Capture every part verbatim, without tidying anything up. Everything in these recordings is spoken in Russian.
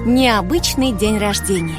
Необычный день рождения.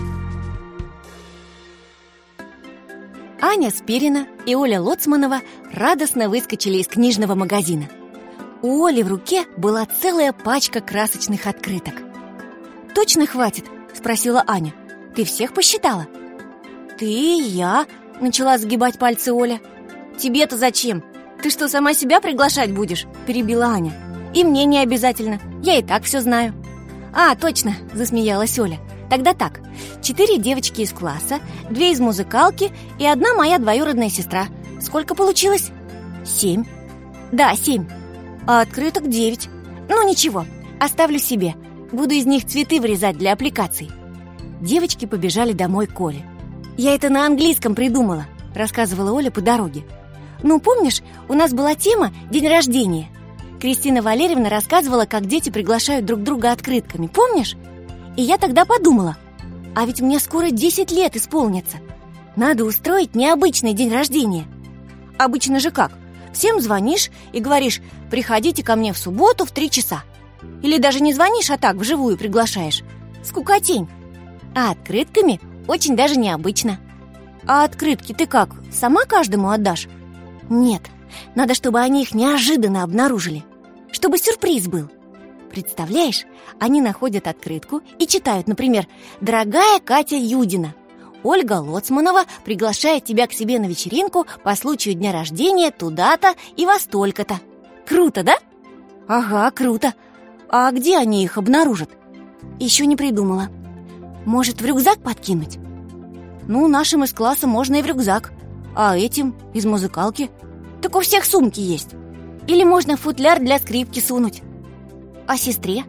Аня Спирина и Оля Лоцманова радостно выскочили из книжного магазина. У Оли в руке была целая пачка красочных открыток. «Точно хватит?» – спросила Аня. «Ты всех посчитала?» «Ты и я», – начала загибать пальцы Оля. «Тебе-то зачем? Ты что, сама себя приглашать будешь?» – перебила Аня. «И мне не обязательно, я и так все знаю». «А, точно!» – засмеялась Оля. «Тогда так, четыре девочки из класса, две из музыкалки и одна моя двоюродная сестра. Сколько получилось?» «Семь». «Да, семь. А открыток девять. Ну, ничего, оставлю себе. Буду из них цветы вырезать для аппликаций». Девочки побежали домой к Оле. «Я это на английском придумала», – рассказывала Оля по дороге. «Ну, помнишь, у нас была тема «День рождения». Кристина Валерьевна рассказывала, как дети приглашают друг друга открытками, помнишь? И я тогда подумала, а ведь мне скоро десять лет исполнится. Надо устроить необычный день рождения. Обычно же как? Всем звонишь и говоришь: приходите ко мне в субботу в три часа. Или даже не звонишь, а так вживую приглашаешь. Скукотень. А открытками очень даже необычно. А открытки ты как, сама каждому отдашь? Нет, надо, чтобы они их неожиданно обнаружили. Чтобы сюрприз был. Представляешь, они находят открытку и читают, например: «Дорогая Катя Юдина, Ольга Лоцманова приглашает тебя к себе на вечеринку по случаю дня рождения туда-то и во столько-то». Круто, да? Ага, круто. А где они их обнаружат? Еще не придумала. Может, в рюкзак подкинуть? Ну, нашим из класса можно и в рюкзак. А этим из музыкалки? Так у всех сумки есть. Или можно в футляр для скрипки сунуть. А сестре?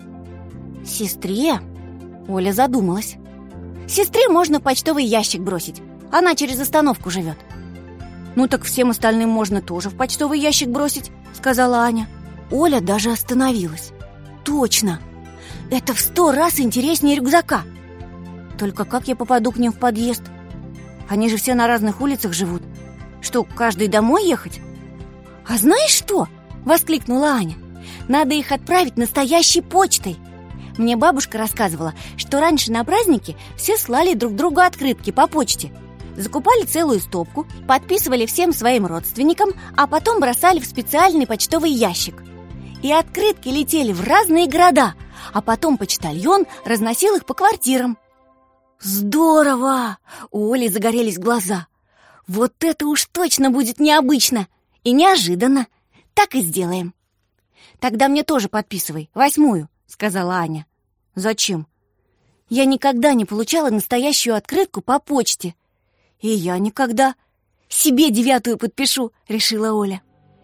Сестре? Оля задумалась. Сестре можно в почтовый ящик бросить. Она через остановку живет. Ну так всем остальным можно тоже в почтовый ящик бросить, сказала Аня. Оля даже остановилась. Точно! Это в сто раз интереснее рюкзака. Только как я попаду к ним в подъезд? Они же все на разных улицах живут. Что, каждый домой ехать? А знаешь что? Воскликнула Аня. Надо их отправить настоящей почтой. Мне бабушка рассказывала, что раньше на праздники все слали друг другу открытки по почте. Закупали целую стопку, подписывали всем своим родственникам, а потом бросали в специальный почтовый ящик. И открытки летели в разные города, а потом почтальон разносил их по квартирам. Здорово! У Оли загорелись глаза. Вот это уж точно будет необычно и неожиданно. Так и сделаем. Тогда мне тоже подписывай, восьмую, сказала Аня. Зачем? Я никогда не получала настоящую открытку по почте. И я никогда. Себе девятую подпишу, решила Оля.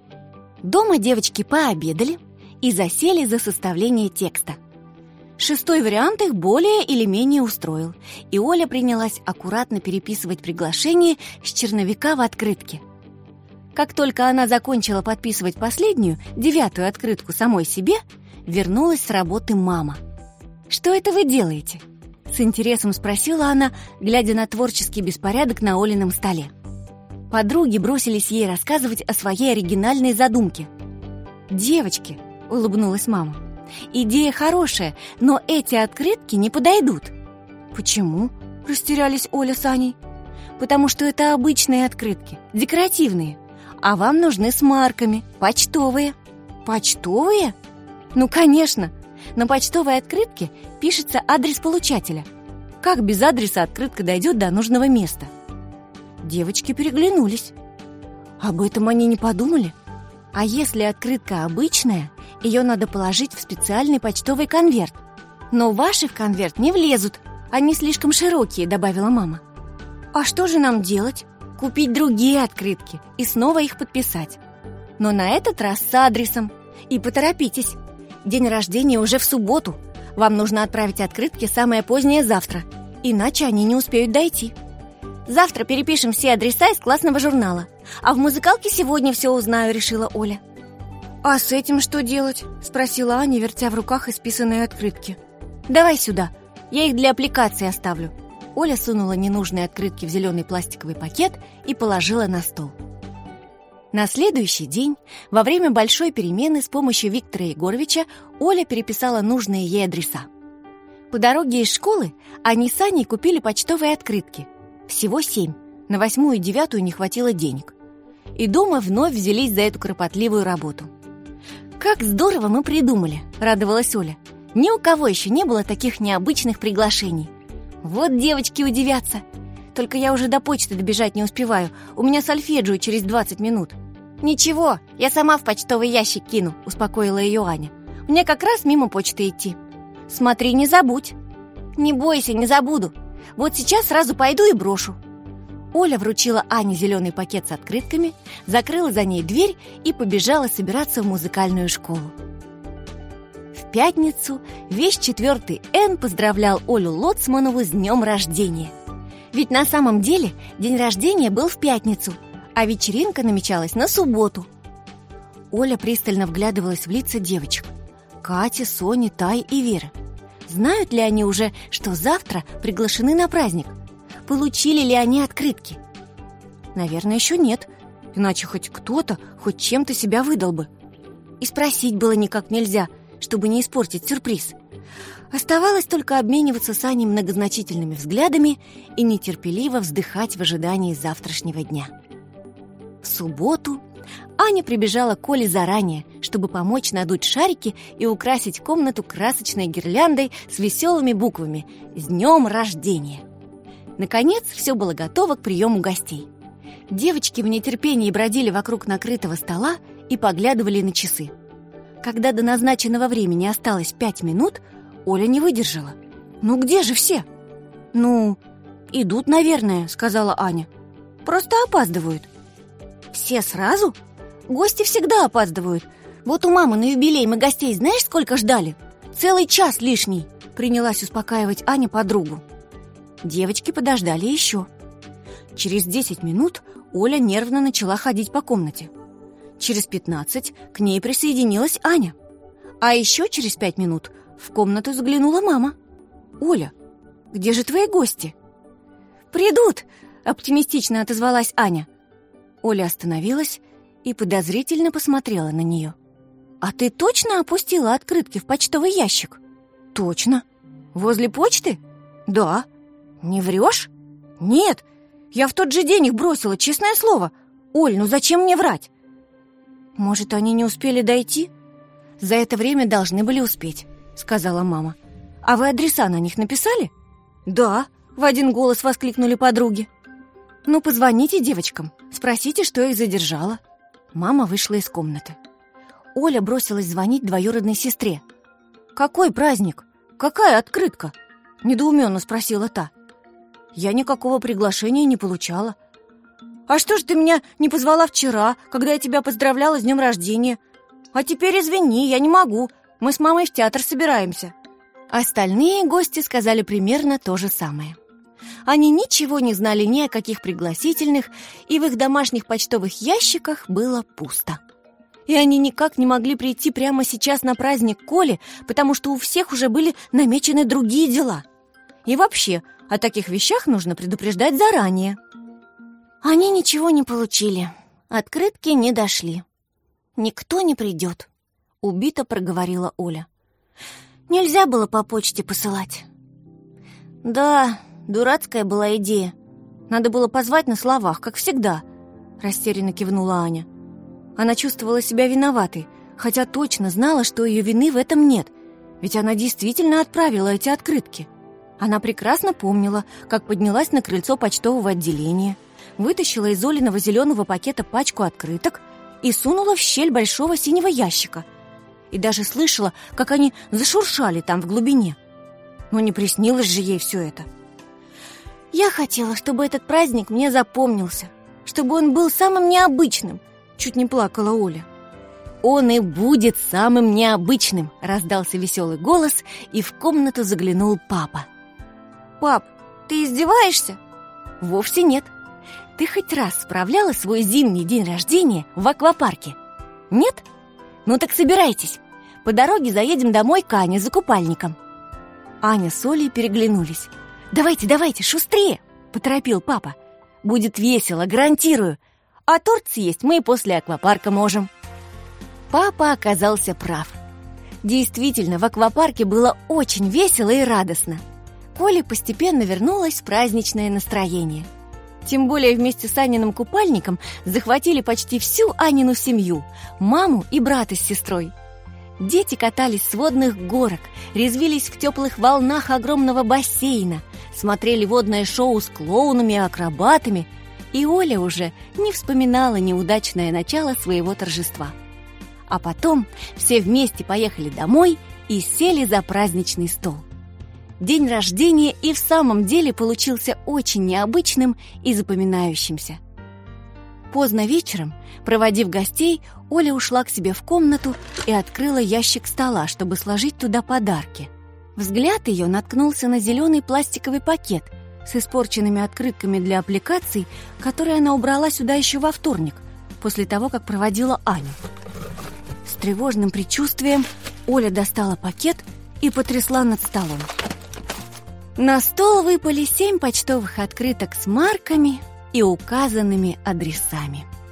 Дома девочки пообедали и засели за составление текста. Шестой вариант их более или менее устроил, и Оля принялась аккуратно переписывать приглашение с черновика в открытке. Как только она закончила подписывать последнюю, девятую открытку самой себе, вернулась с работы мама. «Что это вы делаете?» — с интересом спросила она, глядя на творческий беспорядок на Олином столе. Подруги бросились ей рассказывать о своей оригинальной задумке. «Девочки», — улыбнулась мама, — «идея хорошая, но эти открытки не подойдут». «Почему?» — растерялись Оля с Аней. «Потому что это обычные открытки, декоративные. А вам нужны с марками, почтовые». «Почтовые?» «Ну, конечно. На почтовой открытке пишется адрес получателя. Как без адреса открытка дойдет до нужного места?» Девочки переглянулись. Об этом они не подумали. А если открытка обычная, ее надо положить в специальный почтовый конверт. Но ваши в конверт не влезут, они слишком широкие, добавила мама. А что же нам делать? Купить другие открытки и снова их подписать. Но на этот раз с адресом. И поторопитесь. День рождения уже в субботу. Вам нужно отправить открытки самое позднее завтра, иначе они не успеют дойти. Завтра перепишем все адреса из классного журнала. А в музыкалке сегодня все узнаю, решила Оля. «А с этим что делать?» – спросила Аня, вертя в руках исписанные открытки. «Давай сюда, я их для аппликации оставлю». Оля сунула ненужные открытки в зеленый пластиковый пакет и положила на стол. На следующий день, во время большой перемены, с помощью Виктора Егоровича Оля переписала нужные ей адреса. По дороге из школы они с Аней купили почтовые открытки. Всего семь. На восьмую и девятую не хватило денег. И дома вновь взялись за эту кропотливую работу. «Как здорово мы придумали!» — радовалась Оля. «Ни у кого еще не было таких необычных приглашений. Вот девочки удивятся. Только я уже до почты добежать не успеваю. У меня сольфеджио через двадцать минут». «Ничего, я сама в почтовый ящик кину», — успокоила ее Аня. «Мне как раз мимо почты идти». «Смотри, не забудь». «Не бойся, не забуду. Вот сейчас сразу пойду и брошу». Оля вручила Ане зеленый пакет с открытками, закрыла за ней дверь и побежала собираться в музыкальную школу. В пятницу весь четвертый Н поздравлял Олю Лоцманову с днем рождения. Ведь на самом деле день рождения был в пятницу, а вечеринка намечалась на субботу. Оля пристально вглядывалась в лица девочек: Кати, Сони, Тай и Веры. Знают ли они уже, что завтра приглашены на праздник? Получили ли они открытки? Наверное, еще нет, иначе хоть кто-то хоть чем-то себя выдал бы. И спросить было никак нельзя, чтобы не испортить сюрприз. Оставалось только обмениваться с Аней многозначительными взглядами и нетерпеливо вздыхать в ожидании завтрашнего дня. В субботу Аня прибежала к Оле заранее, чтобы помочь надуть шарики и украсить комнату красочной гирляндой с веселыми буквами «С днем рождения». Наконец, все было готово к приему гостей. Девочки в нетерпении бродили вокруг накрытого стола и поглядывали на часы. Когда до назначенного времени осталось пять минут, Оля не выдержала. «Ну где же все?» «Ну, идут, наверное», — сказала Аня. «Просто опаздывают». «Все сразу? Гости всегда опаздывают. Вот у мамы на юбилей мы гостей знаешь, сколько ждали? Целый час лишний», — принялась успокаивать Аня подругу. Девочки подождали еще. Через десять минут Оля нервно начала ходить по комнате. Через пятнадцать к ней присоединилась Аня. А еще через пять минут в комнату заглянула мама. «Оля, где же твои гости?» «Придут!» — оптимистично отозвалась Аня. Оля остановилась и подозрительно посмотрела на нее. «А ты точно опустила открытки в почтовый ящик?» «Точно. Возле почты?» «Да». «Не врешь?» «Нет, я в тот же день их бросила, честное слово. Оль, ну зачем мне врать?» «Может, они не успели дойти?» «За это время должны были успеть», — сказала мама. «А вы адреса на них написали?» «Да», — в один голос воскликнули подруги. «Ну, позвоните девочкам, спросите, что их задержало». Мама вышла из комнаты. Оля бросилась звонить двоюродной сестре. «Какой праздник? Какая открытка?» — недоуменно спросила та. «Я никакого приглашения не получала». «А что ж ты меня не позвала вчера, когда я тебя поздравляла с днем рождения? А теперь извини, я не могу, мы с мамой в театр собираемся». Остальные гости сказали примерно то же самое. Они ничего не знали ни о каких пригласительных, и в их домашних почтовых ящиках было пусто. И они никак не могли прийти прямо сейчас на праздник Коли, потому что у всех уже были намечены другие дела. И вообще, о таких вещах нужно предупреждать заранее. Они ничего не получили, открытки не дошли. «Никто не придет», — убито проговорила Оля. «Нельзя было по почте посылать». «Да, дурацкая была идея. Надо было позвать на словах, как всегда», — растерянно кивнула Аня. Она чувствовала себя виноватой, хотя точно знала, что ее вины в этом нет, ведь она действительно отправила эти открытки. Она прекрасно помнила, как поднялась на крыльцо почтового отделения, вытащила из Олиного зеленого пакета пачку открыток и сунула в щель большого синего ящика. И даже слышала, как они зашуршали там в глубине. Но не приснилось же ей все это. «Я хотела, чтобы этот праздник мне запомнился, чтобы он был самым необычным», — чуть не плакала Оля. «Он и будет самым необычным», — раздался веселый голос, и в комнату заглянул папа. «Пап, ты издеваешься?» «Вовсе нет. Ты хоть раз справляла свой зимний день рождения в аквапарке? Нет? Ну так собирайтесь. По дороге заедем домой к Ане за купальником». Аня с Олей переглянулись. «Давайте, давайте, шустрее!» — поторопил папа. «Будет весело, гарантирую. А торт съесть мы и после аквапарка можем». Папа оказался прав. Действительно, в аквапарке было очень весело и радостно. К Оле постепенно вернулось праздничное настроение. Тем более вместе с Аниным купальником захватили почти всю Анину семью, маму и брата с сестрой. Дети катались с водных горок, резвились в теплых волнах огромного бассейна, смотрели водное шоу с клоунами и акробатами, и Оля уже не вспоминала неудачное начало своего торжества. А потом все вместе поехали домой и сели за праздничный стол. День рождения и в самом деле получился очень необычным и запоминающимся. Поздно вечером, проводив гостей, Оля ушла к себе в комнату и открыла ящик стола, чтобы сложить туда подарки. Взгляд ее наткнулся на зеленый пластиковый пакет с испорченными открытками для аппликаций, которые она убрала сюда еще во вторник, после того, как проводила Аню. С тревожным предчувствием Оля достала пакет и потрясла над столом. На стол выпали семь почтовых открыток с марками и указанными адресами.